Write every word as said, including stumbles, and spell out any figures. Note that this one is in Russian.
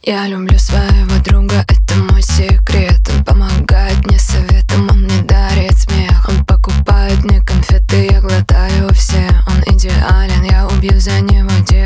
Я люблю своего друга, это мой секрет. Он помогает мне советом, он мне дарит смех. Он покупает мне конфеты, я глотаю все. Он идеален, я убью за него день.